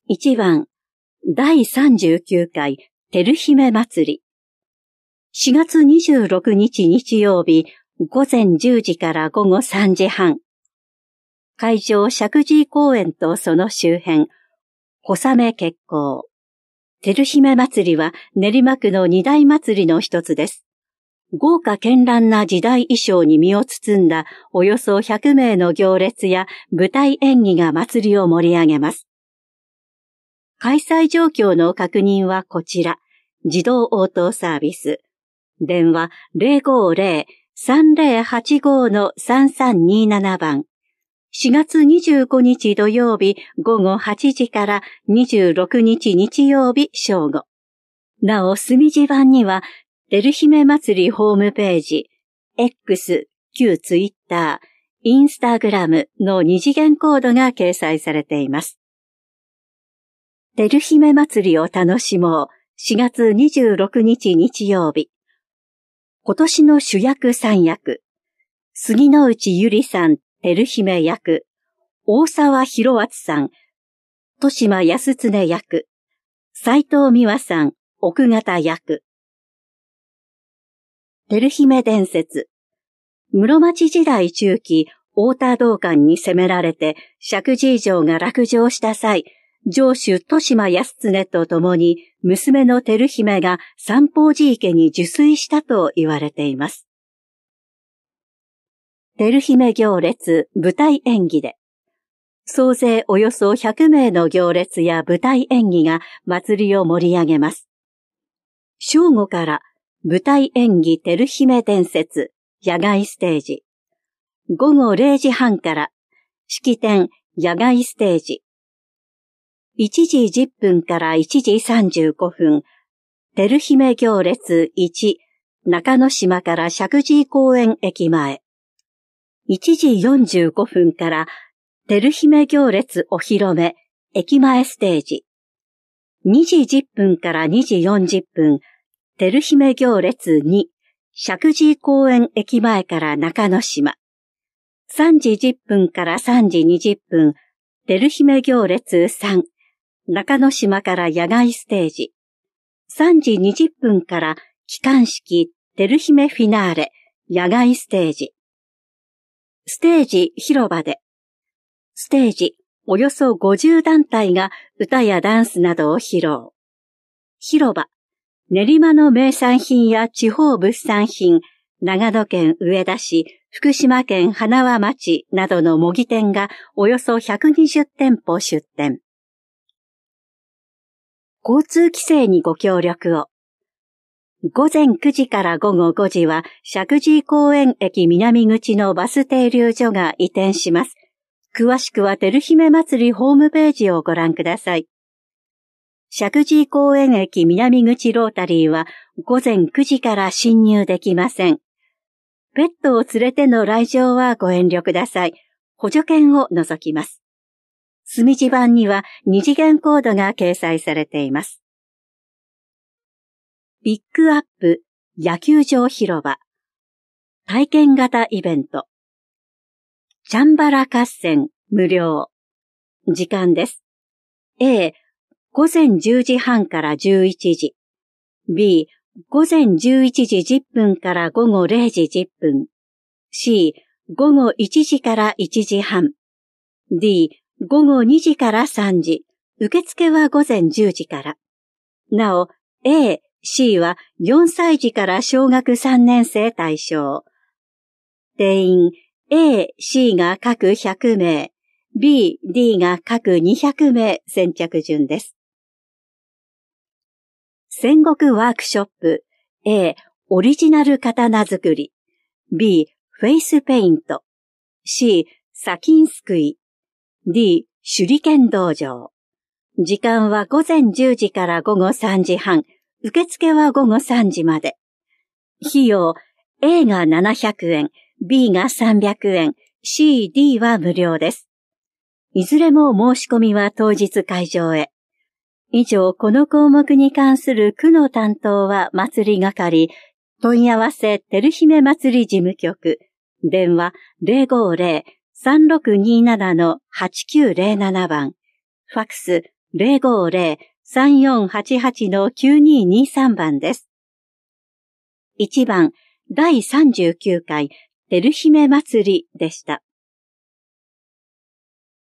1番、第39回照姫祭り。4月26日日曜日、午前10時から午後3時半。会場石神井公園とその周辺、小雨決行。照姫祭りは練馬区の二大祭りの一つです。豪華絢爛な時代衣装に身を包んだおよそ100名の行列や舞台演技が祭りを盛り上げます。開催状況の確認はこちら。自動応答サービス。電話 050-3085-3327 番。4月25日土曜日午後8時から26日日曜日正午。なお、墨字版には、照姫祭りホームページ、X、旧ツイッター、インスタグラムの二次元コードが掲載されています。照姫祭りを楽しもう。4月26日日曜日。今年の主役3役。杉之内ゆりさん、照姫役。大沢博敦さん、豊島康常役。斉藤美和さん、奥方役。照姫伝説。室町時代中期、太田道館に攻められて、石神井城が落城した際、城主豊島康常と共に娘の照姫が三宝寺池に受水したと言われています。照姫行列舞台演技で、総勢およそ100名の行列や舞台演技が祭りを盛り上げます。正午から舞台演技照姫伝説野外ステージ。午後0時半から式典野外ステージ。1時10分から1時35分、照姫行列1、中之島から石神井公園駅前。1時45分から、照姫行列お披露目、駅前ステージ。2時10分から2時40分、照姫行列2、石神井公園駅前から中之島。3時10分から3時20分、照姫行列3、中之島から野外ステージ。3時20分から帰還式照姫フィナーレ野外ステージ。ステージ広場で。ステージおよそ50団体が歌やダンスなどを披露。広場。練馬の名産品や地方物産品、長野県上田市、福島県塙町などの模擬店がおよそ120店舗出店。交通規制にご協力を。午前9時から午後5時は石神井公園駅南口のバス停留所が移転します。詳しくは照姫祭りホームページをご覧ください。石神井公園駅南口ロータリーは午前9時から進入できません。ペットを連れての来場はご遠慮ください。補助券を除きます。墨字版には二次元コードが掲載されています。ピックアップ野球場広場体験型イベントチャンバラ合戦無料時間です。A、午前10時半から11時 B、午前11時10分から午後0時10分 C、午後1時から1時半 D、午後2時から3時。受付は午前10時から。なお、A、C は4歳児から小学3年生対象。定員 A、C が各100名、B、D が各200名先着順です。戦国ワークショップ A、オリジナル刀作り B、フェイスペイント C、砂金すくいD、手裏剣道場。時間は午前10時から午後3時半。受付は午後3時まで。費用、A が700円、B が300円、C、D は無料です。いずれも申し込みは当日会場へ。以上、この項目に関する区の担当は祭り係、問い合わせ照姫祭り事務局、電話 050-3627-8907 番、ファックス 050-3488-9223番です。1番、第39回、てる姫祭りでした。